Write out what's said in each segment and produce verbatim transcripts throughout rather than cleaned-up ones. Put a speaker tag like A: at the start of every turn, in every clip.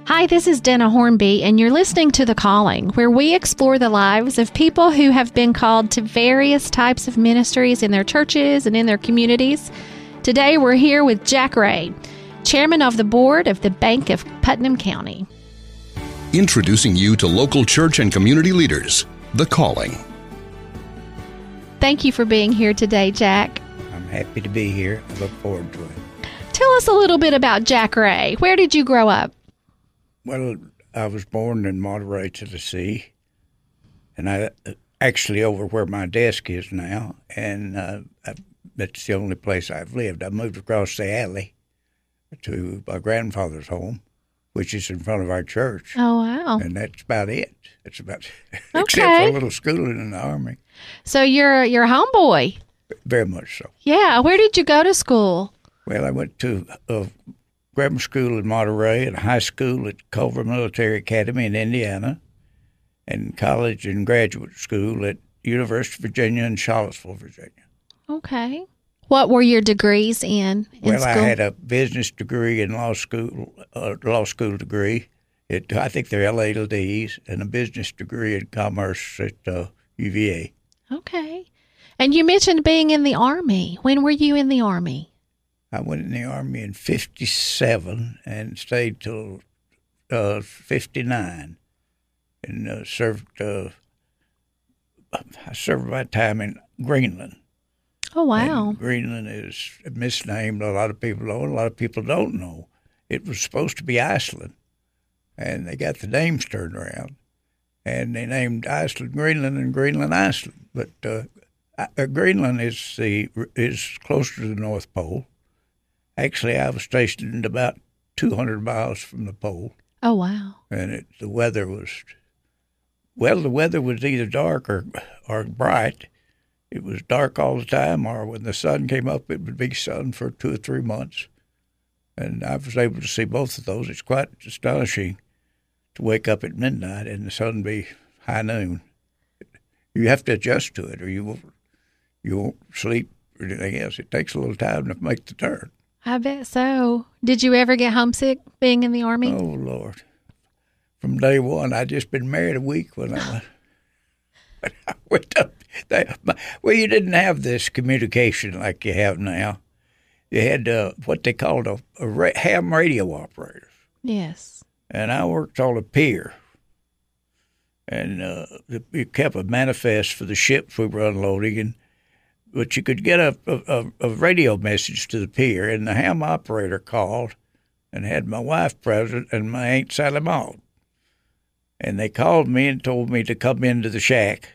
A: Hi, this is Dana Hornby, and you're listening to The Calling, where we explore the lives of people who have been called to various types of ministries in their churches and in their communities. Today, we're here with Jack Ray, chairman of the board of the Bank of Putnam County.
B: Introducing you to local church and community leaders, The Calling.
A: Thank you for being here today, Jack.
C: I'm happy to be here. I look forward to it.
A: Tell us a little bit about Jack Ray. Where did you grow up?
C: Well, I was born in Monterey, Tennessee, and I actually over where my desk is now, and uh, I, that's the only place I've lived. I moved across the alley to my grandfather's home, which is in front of our church.
A: Oh, wow.
C: And that's about it. That's about
A: Okay.
C: except for a little schooling in the Army.
A: So you're, you're a homeboy.
C: Very much so.
A: Yeah. Where did you go to school?
C: Well, I went to a grammar school in Monterey and high school at Culver Military Academy in Indiana, and college and graduate school at University of Virginia in Charlottesville, Virginia.
A: Okay. What were your degrees in, in
C: well,
A: school?
C: I had a business degree and law school, uh, law school degree. At, I think they're L A L Ds, and a business degree in commerce at uh, U V A.
A: Okay. And you mentioned being in the Army. When were you in the Army?
C: I went in the Army in fifty-seven and stayed till uh, fifty-nine, and uh, served. Uh, I served my time in Greenland.
A: Oh, wow.
C: And Greenland is misnamed. A lot of people know. A lot of people don't know. It was supposed to be Iceland, and they got the names turned around, and they named Iceland Greenland and Greenland Iceland. But uh, uh, Greenland is the is closer to the North Pole. Actually, I was stationed about two hundred miles from the pole.
A: Oh, wow.
C: And it, the weather was, well, the weather was either dark or, or bright. It was dark all the time, or when the sun came up, it would be sun for two or three months. And I was able to see both of those. It's quite astonishing to wake up at midnight and the sun be high noon. You have to adjust to it, or you won't, you won't sleep or anything else. It takes a little time to make the turn.
A: I bet so. Did you ever get homesick being in the Army?
C: Oh, Lord. From day one, I'd just been married a week when I went, when I went up. They, well, you didn't have this communication like you have now. You had uh, what they called a, a ra- ham radio operators.
A: Yes.
C: And I worked on a pier. And uh, we kept a manifest for the ships we were unloading, and but you could get a, a, a radio message to the pier, and the ham operator called and had my wife present and my Aunt Sally Maud. And they called me and told me to come into the shack.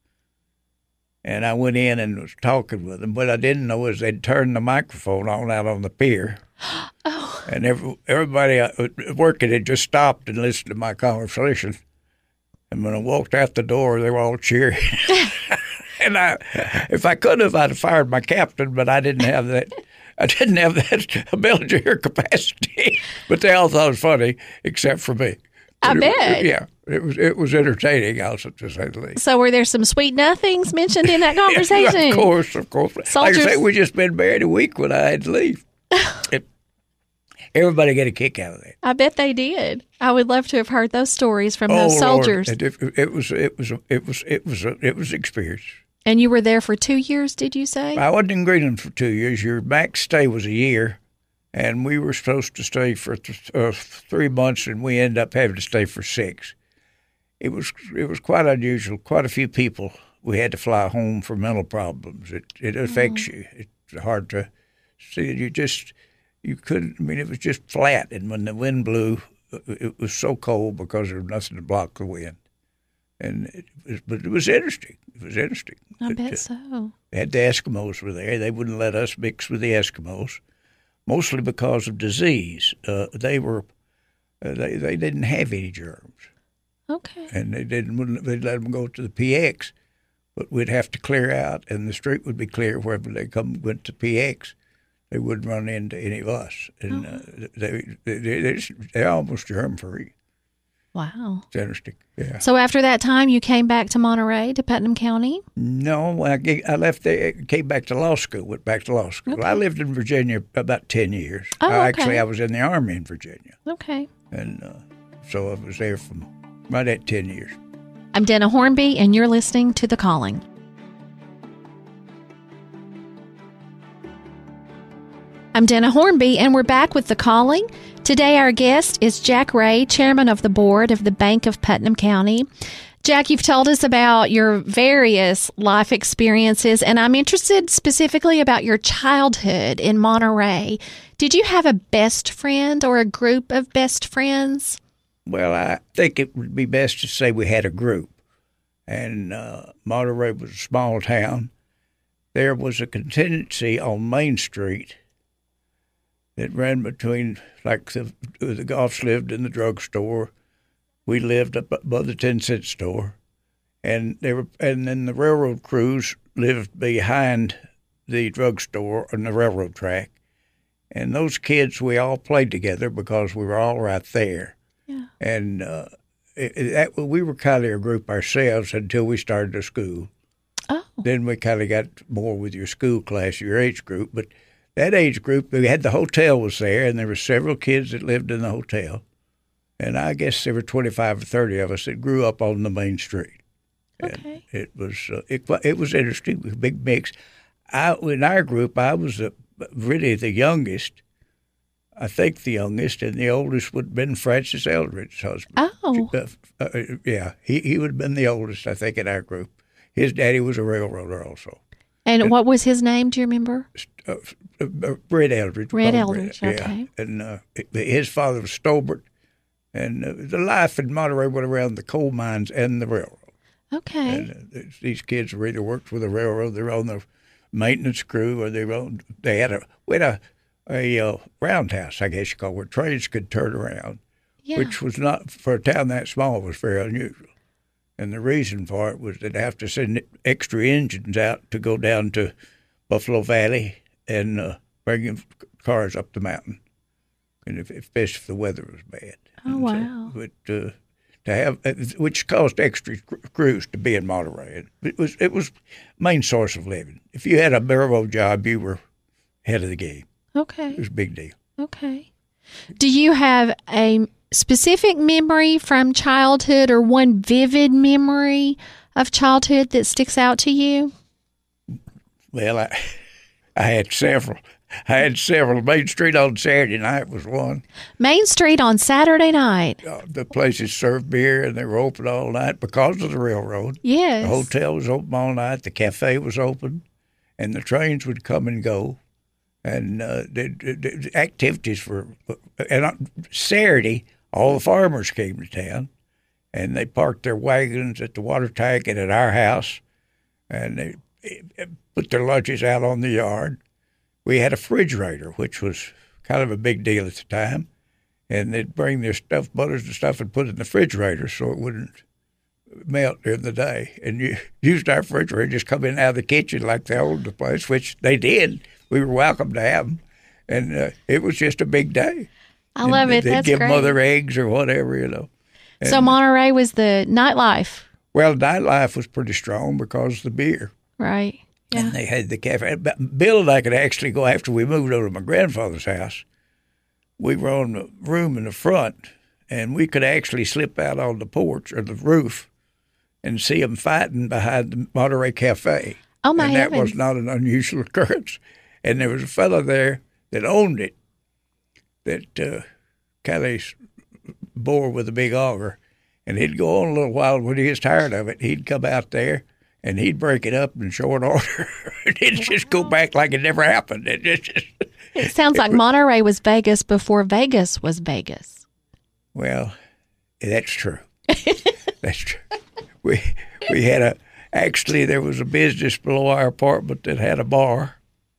C: And I went in and was talking with them. What I didn't know is they'd turned the microphone on out on the pier.
A: Oh.
C: And every, everybody working had just stopped and listened to my conversation. And when I walked out the door, they were all cheering. And I, if I could have, I'd have fired my captain, but I didn't have that. I didn't have that ability or capacity. But they all thought it was funny, except for me.
A: I
C: it,
A: bet.
C: Yeah, it was it was entertaining, also, to say the least.
A: So were there some sweet nothings mentioned in that conversation?
C: Yeah, of course, of course.
A: Soldiers.
C: Like I say, we just been married a week when I had to leave. it, everybody got a kick out of that.
A: I bet they did. I would love to have heard those stories from those
C: oh,
A: soldiers.
C: Lord. It, it was it was it was it was it was experience.
A: And you were there for two years, did you say?
C: I wasn't in Greenland for two years. Your max stay was a year, and we were supposed to stay for th- uh, three months, and we ended up having to stay for six. It was it was quite unusual. Quite a few people we had to fly home for mental problems. It it affects mm-hmm. you. It's hard to see. You just you couldn't. I mean, it was just flat, and when the wind blew, it was so cold because there was nothing to block the wind. And it was, but it was interesting. It was interesting.
A: I
C: it,
A: bet
C: uh,
A: so.
C: Had the Eskimos were there. They wouldn't let us mix with the Eskimos, mostly because of disease. Uh, they were uh, they they didn't have any germs.
A: Okay.
C: And they didn't wouldn't they'd let them go to the P X, but we'd have to clear out, and the street would be clear wherever they come went to P X. They wouldn't run into any of us, and
A: oh.
C: uh, they they they're, they're almost germ free.
A: Wow.
C: It's interesting. Yeah.
A: So after that time, you came back to Monterey, to Putnam County?
C: No, I, I left there, came back to law school, went back to law school.
A: Okay.
C: I lived in Virginia about ten years.
A: Oh,
C: I,
A: okay.
C: Actually, I was in the Army in Virginia.
A: Okay.
C: And uh, so I was there from right at ten years.
A: I'm Dana Hornby, and you're listening to The Calling. I'm Dana Hornby, and we're back with The Calling. Today, our guest is Jack Ray, chairman of the board of the Bank of Putnam County. Jack, you've told us about your various life experiences, and I'm interested specifically about your childhood in Monterey. Did you have a best friend or a group of best friends?
C: Well, I think it would be best to say we had a group. And uh, Monterey was a small town. There was a contingency on Main Street that ran between, like the, the Goffs lived in the drugstore. We lived up above the ten cent store, and they were, and then the railroad crews lived behind the drugstore on the railroad track. And those kids, we all played together because we were all right there.
A: Yeah.
C: And uh, it, it, that, we were kind of a group ourselves until we started a school.
A: Oh.
C: Then we kind of got more with your school class, your age group. But that age group, we had the hotel was there, and there were several kids that lived in the hotel. And I guess there were twenty-five or thirty of us that grew up on the main street.
A: Okay.
C: And it was uh, it, it was interesting, a big mix. I, in our group, I was a, really the youngest. I think the youngest, and the oldest would have been Francis Eldridge's husband.
A: Oh.
C: Uh, uh, yeah, he, he would have been the oldest, I think, in our group. His daddy was a railroader also.
A: And, and what was his name? Do you remember?
C: Uh, uh, Red Eldridge.
A: Red Eldridge,
C: Red,
A: okay.
C: Yeah. And uh, his father was Stobart. And uh, the life in Monterey went around the coal mines and the railroad.
A: Okay.
C: And uh, these kids were either worked for the railroad, they're on the maintenance crew, or they were on, they had a we had a a uh, roundhouse, I guess you call it, where trains could turn around,
A: Yeah.
C: which was not for a town that small was very unusual. And the reason for it was they'd have to send extra engines out to go down to Buffalo Valley and uh, bring cars up the mountain, and if, especially if the weather was bad.
A: Oh,
C: And
A: wow.
C: So, but uh, to have, which cost extra crews to be in Monterey. It was it was main source of living. If you had a railroad job, you were head of the game.
A: Okay.
C: It was a big deal.
A: Okay. Do you have a specific memory from childhood or one vivid memory of childhood that sticks out to you?
C: Well, I I had several. I had several. Main Street on Saturday night was one.
A: Main Street on Saturday night.
C: Uh, the places served beer, and they were open all night because of the railroad.
A: Yes.
C: The hotel was open all night. The cafe was open, and the trains would come and go. And uh, the, the, the activities were, and on Saturday, all the farmers came to town, and they parked their wagons at the water tank and at our house, and they put their lunches out on the yard. We had a refrigerator, which was kind of a big deal at the time, and they'd bring their stuffed butters and stuff and put it in the refrigerator so it wouldn't melt during the day. And you used our refrigerator, just come in and out of the kitchen like they owned the place, which they did. We were welcome to have them, and uh, it was just a big day.
A: I love
C: and
A: it.
C: They'd
A: That's
C: give
A: great.
C: mother eggs or whatever, you know. And,
A: So Monterey was the nightlife,
C: well, nightlife was pretty strong because of the beer.
A: right? Yeah.
C: And they had the cafe. Bill and I could actually go after we moved over to my grandfather's house. We were on the room in the front, and we could actually slip out on the porch or the roof and see them fighting behind the Monterey Cafe.
A: Oh, my
C: And that
A: heavens.
C: was not an unusual occurrence. And there was a fellow there that owned it that uh, kind of bore with a big auger. And he'd go on a little while. When he was tired of it, he'd come out there and he'd break it up in short order. And it'd just go back like it never happened. It just,
A: It sounds like Monterey was Vegas before Vegas was Vegas.
C: well, that's true. That's true. We we had a actually there was a business below our apartment that had a bar,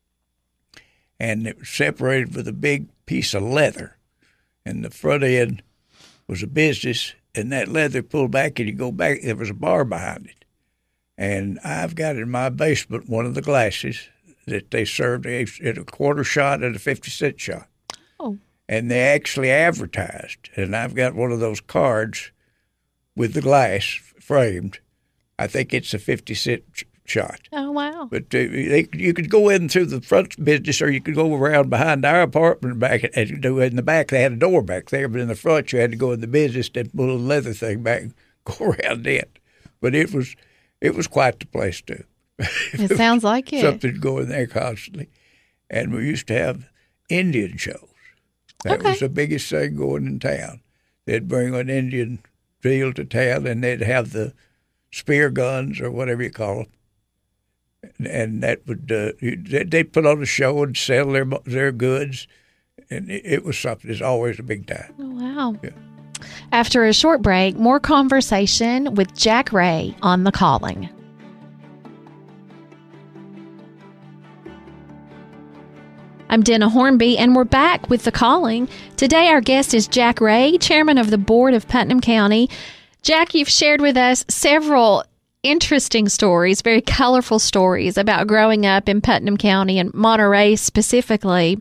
C: and it was separated with a big piece of leather, and the front end was a business, and that leather pulled back, and you go back. There was a bar behind it, and I've got in my basement one of the glasses that they served at a quarter shot and a fifty cent shot.
A: Oh.
C: And they actually advertised, and I've got one of those cards with the glass framed. I think it's a fifty cent shot.
A: Oh, wow.
C: But uh, they, you could go in through the front business, or you could go around behind our apartment back. And do in the back, they had a door back there, but in the front, you had to go in the business and pull a leather thing back and go around it. But it was it was quite the place too.
A: It sounds like it.
C: Something going there constantly, and we used to have Indian shows. That
A: okay.
C: was the biggest thing going in town. They'd bring an Indian field to town, and they'd have the spear guns or whatever you call them, and that would uh, they'd put on a show and sell their their goods, and it was something. It's always a big time.
A: Oh, wow!
C: Yeah.
A: After a short break, more conversation with Jack Ray on The Calling. I'm Dana Hornby, and we're back with The Calling. Today, our guest is Jack Ray, chairman of the board of Putnam County. Jack, you've shared with us several interesting stories, very colorful stories about growing up in Putnam County and Monterey specifically.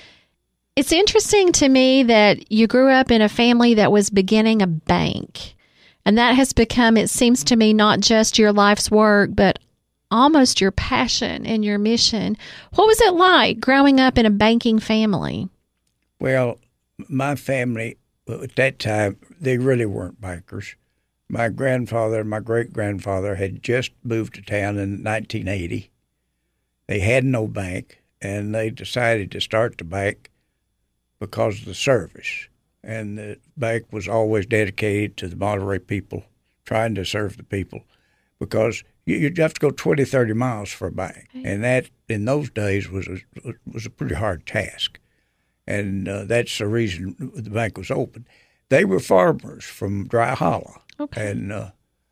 A: It's interesting to me that you grew up in a family that was beginning a bank, and that has become, it seems to me, not just your life's work, but almost your passion and your mission. What was it like growing up in a banking family?
C: Well, my family, at that time, they really weren't bankers. My grandfather and my great-grandfather had just moved to town in nineteen eighty. They had no bank, and they decided to start the bank because of the service. And the bank was always dedicated to the Monterey people, trying to serve the people, because you'd have to go twenty, thirty miles for a bank. Okay. And that, in those days, was a, was a pretty hard task. And uh, that's the reason the bank was open. They were farmers from Dry Hollow. Okay. And uh,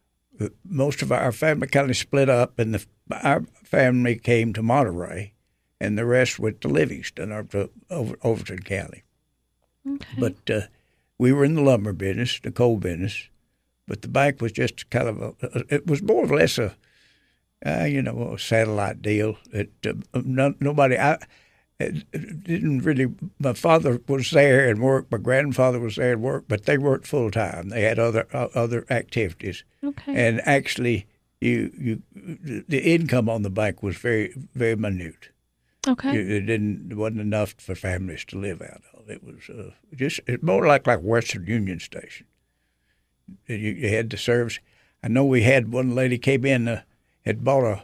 C: most of our family kind of split up, and the, our family came to Monterey, and the rest went to Livingston or to Over, Overton County. Okay. But uh, we were in the lumber business, the coal business, but the bank was just kind of a, it was more or less a, Uh, you know, a satellite deal. It, uh, no, nobody, I it didn't really, my father was there and worked, my grandfather was there and worked, but they worked full time. They had other uh, other activities. Okay. And actually, you you the income on the bank was very, very minute. Okay. You, it didn't, it wasn't enough for families to live out of. It was uh, just, it's more like, like Western Union Station. You, you had the service. I know we had one lady came in, uh, had bought a,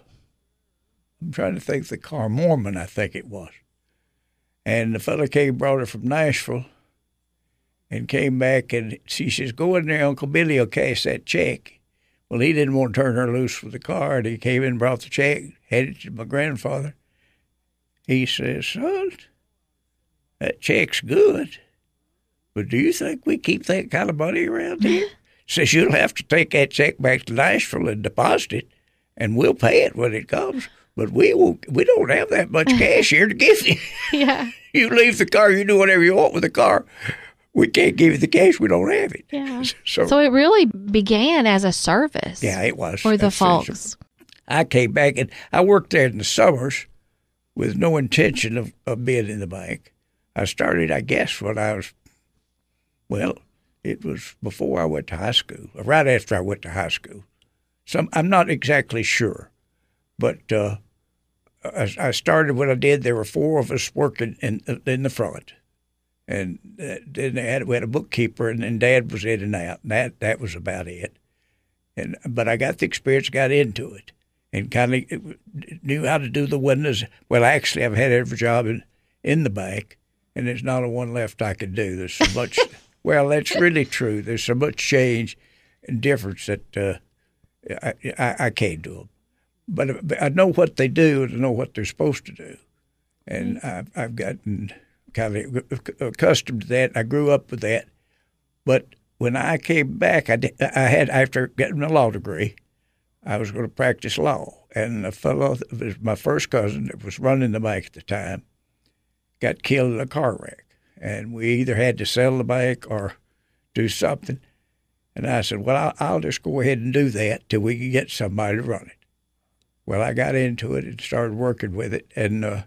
C: I'm trying to think the car, Mormon, I think it was. And the fella came, brought her from Nashville, and came back, and she says, go in there, Uncle Billy will cash that check. Well, he didn't want to turn her loose with the car, and he came in and brought the check, handed it to my grandfather. He says, son, that check's good, but do you think we keep that kind of money around here? Says, you'll have to take that check back to Nashville and deposit it, and we'll pay it when it comes. But we won't, we don't have that much cash here to give you.
A: Yeah.
C: You leave the car, you do whatever you want with the car. We can't give you the cash, we don't have it.
A: Yeah. So, so it really began as a service.
C: Yeah, it was.
A: For the folks.
C: I came back, and I worked there in the summers with no intention of, of being in the bank. I started, I guess, when I was, well, it was before I went to high school, or right after I went to high school. Some, I'm not exactly sure, but uh, I, I started when I did. There were four of us working in in the front, and then they had, we had a bookkeeper, and then Dad was in and out, and that that was about it. And but I got the experience, got into it, and kind of knew how to do the windows. Well, actually, I've had every job in in the bank, and there's not a one left I could do. There's so much. Well, that's really true. There's so much change and difference that. Uh, I, I, I can't do them, but I know what they do and I know what they're supposed to do, and mm-hmm. I've, I've gotten kind of accustomed to that. I grew up with that, but when I came back, I, did, I had after getting a law degree, I was going to practice law, and a fellow, it was my first cousin that was running the bank at the time, got killed in a car wreck, and we either had to sell the bank or do something. And I said, well, I'll, I'll just go ahead and do that till we can get somebody to run it. Well, I got into it and started working with it, and uh,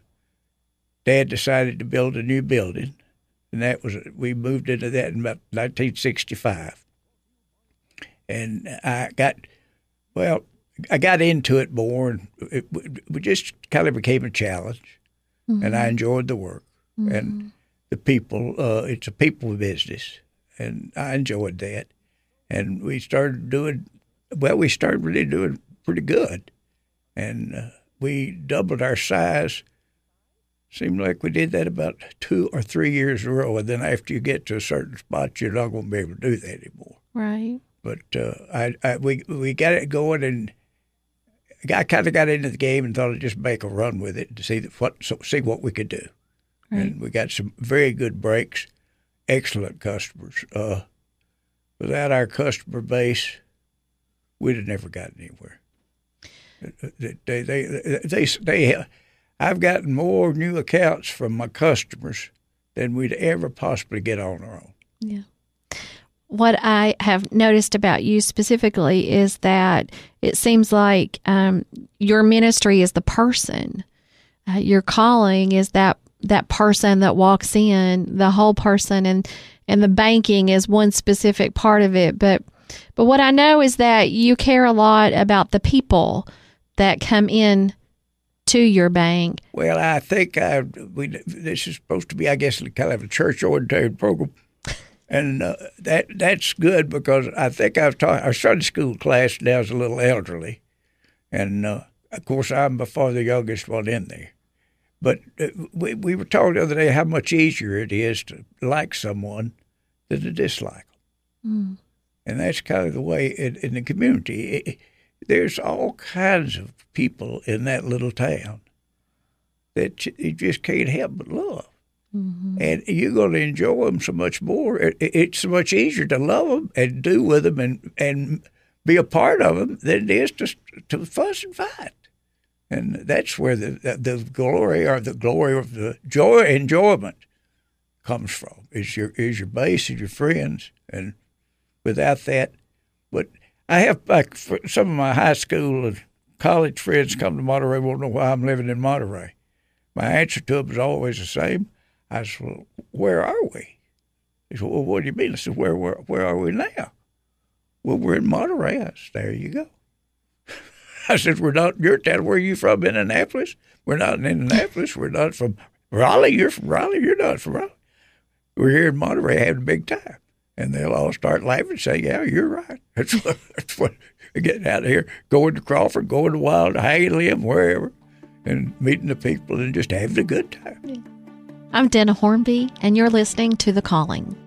C: Dad decided to build a new building, and that was we moved into that in about nineteen sixty-five. And I got, well, I got into it more, and it, it just kind of became a challenge, mm-hmm. and I enjoyed the work mm-hmm. and the people. Uh, it's a people business, and I enjoyed that. And we started doing well. We started really doing pretty good, and uh, we doubled our size. Seemed like we did that about two or three years in a row, and then after you get to a certain spot, you're not going to be able to do that anymore.
A: Right.
C: But uh, I, I, we we got it going, and I kind of got into the game and thought I'd just make a run with it to see what so, see what we could do. Right. And we got some very good breaks, excellent customers. Uh, without our customer base, we'd have never gotten anywhere. They, they, they, they, they, I've gotten more new accounts from my customers than we'd ever possibly get on our own.
A: Yeah. What I have noticed about you specifically is that it seems like um, your ministry is the person. Uh, your calling is that that person that walks in, the whole person, and and the banking is one specific part of it. But but what I know is that you care a lot about the people that come in to your bank.
C: Well, I think I, we, this is supposed to be, I guess, kind of a church-oriented program. And uh, that that's good because I think I've taught our Sunday school class now is a little elderly, and uh, of course I'm before the youngest one in there. But uh, we we were told the other day how much easier it is to like someone than to dislike them, mm. and that's kind of the way in, in the community. It, there's all kinds of people in that little town that you just can't help but love. Mm-hmm. And you're going to enjoy them so much more. It, it's so much easier to love them and do with them and, and be a part of them than it is to to fuss and fight. And that's where the, the the glory or the glory of the joy enjoyment comes from. Is your is your base and your friends, and without that, but I have like some of my high school and college friends come to Monterey. Won't know why I'm living in Monterey. My answer to them is always the same. I said, well, where are we? He said, well, what do you mean? I said, where, where, where are we now? Well, we're in Monterey. I said, there you go. I said, we're not in your town. Where are you from, Indianapolis? We're not in Indianapolis. We're not from Raleigh. You're from Raleigh. You're not from Raleigh. We're here in Monterey having a big time. And they'll all start laughing and say, yeah, you're right. That's what, that's what getting out of here, going to Crawford, going to Wild, Hagelin, wherever, and meeting the people and just having a good time.
A: Yeah. I'm Dana Hornby, and you're listening to The Calling.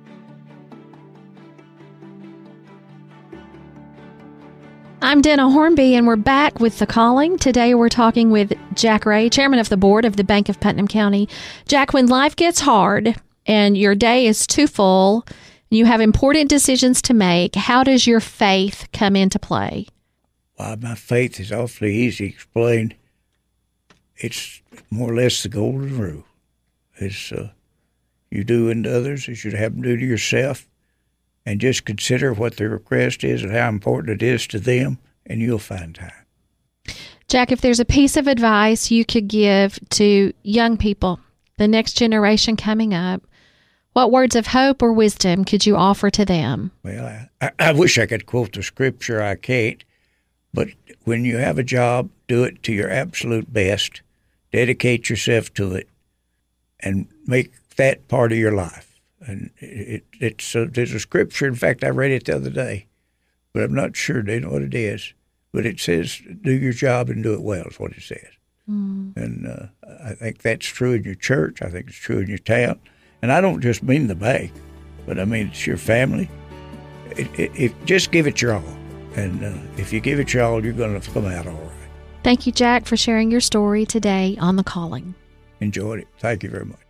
A: I'm Dana Hornby, and we're back with The Calling. Today we're talking with Jack Ray, chairman of the board of the Bank of Putnam County. Jack, when life gets hard and your day is too full, you have important decisions to make, how does your faith come into play?
C: Well, my faith is awfully easy to explain. It's more or less the golden rule. It's uh, you do unto others as you'd have them do to yourself, and just consider what their request is and how important it is to them, and you'll find time.
A: Jack, if there's a piece of advice you could give to young people, the next generation coming up, what words of hope or wisdom could you offer to them?
C: Well, I, I wish I could quote the scripture. I can't. But when you have a job, do it to your absolute best. Dedicate yourself to it. And make that part of your life. And it, it's uh, there's a scripture. In fact, I read it the other day, but I'm not sure they know what it is. But it says, "Do your job and do it well." Is what it says. Mm. And uh, I think that's true in your church. I think it's true in your town. And I don't just mean the bank, but I mean it's your family. It, it, it, just give it your all. And uh, if you give it your all, you're going to come out all right.
A: Thank you, Jack, for sharing your story today on The Calling.
C: Enjoyed it. Thank you very much.